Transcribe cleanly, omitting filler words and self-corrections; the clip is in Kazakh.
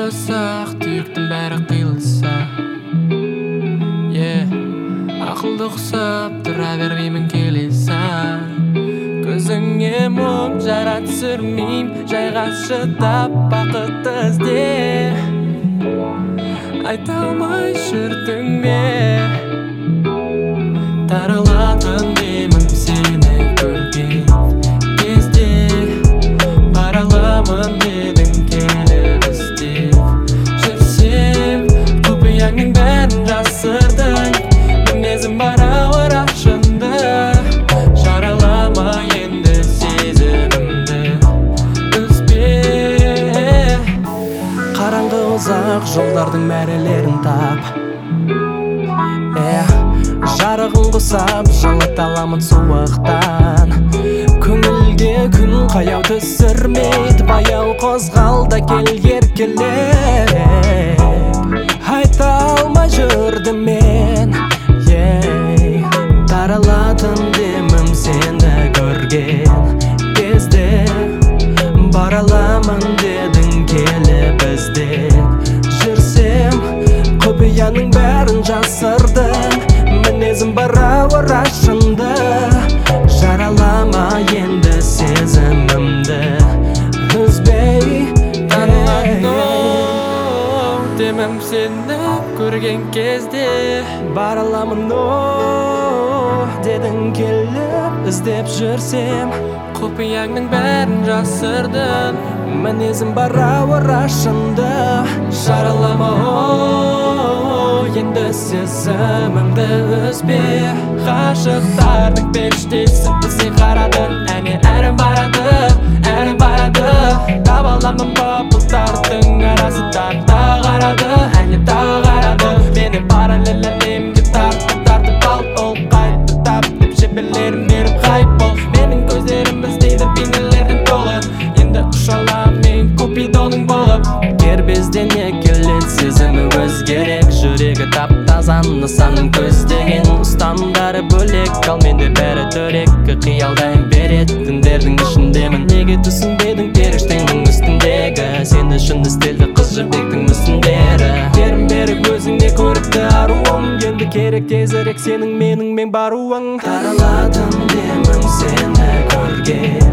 болсақ түйіктің бәрі қиылса, ақылды құсап тұра бермеймін келесің. Көзіңе мұң жара түсірмейм, жайға шыдап бақытты ізде. Айта алмай жүрдің бе, тарылатын деймін сені көрген кезде. Бараламын дедің келіп іздеп жүрсем, құпияңның бәрін жасырдың. Мінезім бар ауыр ашынды, жаралама енді сезімімді үзбе. Қараңғы ұзақ жолдардың мәрелерін тап, жарығын құсап жылыта аламын суықтан. Көңілге күн қаяу түсірмейді, баяу қозғал да кел еркелеп. Айта алмай жүрдім мен, таралатын демім сені көрген кезде. Бараламын дедің келіп іздеп жүрсем, құпияның бәрін жасырдың. Мінезім бар ауыр ашынды, жаралама енді сезімімді үзбей. Демім сені көрген кезде, бараламын дедің келіп іздеп жүрсем, құпияңның бәрін жасырдың. Мінезім бар ауыр ашынды, жаралама енді сезімімді үзбе. Ғашықтардың періштесі бізде қарады, әне әрі барады. Таба аламын ба бұлттардың арасы, тарта қарады, әне тағы қарады. Мені параллель әлемге тартып ал, ол қайтты тап деп жебелерін беріп қайып бол. Менің көздерім іздейді бейнелердің толы, енді ұша аламын мен купидоның болып. Кербезден екілет сезімі өзгерек, жүрегі тап-таза нысанын көздеген. Ұстанымдары бөлек, ал менде бәрі төрек. Қиялдайын беретіндердің ішіндемін. Неге түсінбедің періштеңнің үстіндегі, сен үшін істелді қыз жібектің мүсіндері. Керім берік өзіңде көрікті аруым, енді керек тезірек сенің менің мен баруың. Таралатын демім сені көрген